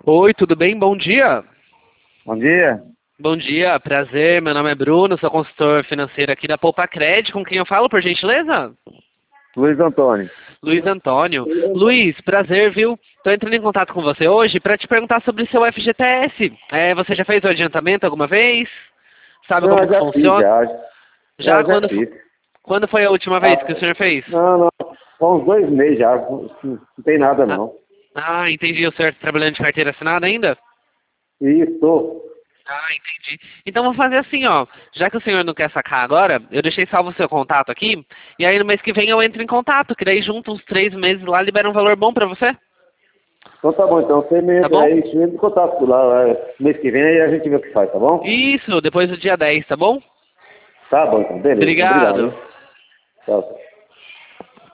Oi, tudo bem? Bom dia. Bom dia. Bom dia, prazer. Meu nome é Bruno, sou consultor financeiro aqui da Poupa Cred. Com quem eu falo, por gentileza? Luiz Antônio. Luiz Antônio. Luiz, prazer, viu? Estou entrando em contato com você hoje para te perguntar sobre seu FGTS. Você já fez o adiantamento alguma vez? Sabe Não, como eu que já fiz, funciona? Já já quando, fiz. quando foi a última vez que o Ah, senhor fez? não, são uns 2 meses já, não tem nada Ah, não. entendi. O senhor está trabalhando de carteira assinada ainda? Isso, Entendi. Então vou fazer assim, ó. Já que o senhor não quer sacar agora, eu deixei salvo o seu contato aqui. E aí no mês que vem eu entro em contato, que daí junto uns 3 meses lá libera um valor bom pra você. então tá bom, então você me Tá entra bom? aí, você entra em contato lá, mês que vem aí a gente vê o que faz, tá bom? Isso, depois do dia 10, tá bom? Tá bom, então, beleza, obrigado, Obrigado. hein? Tchau.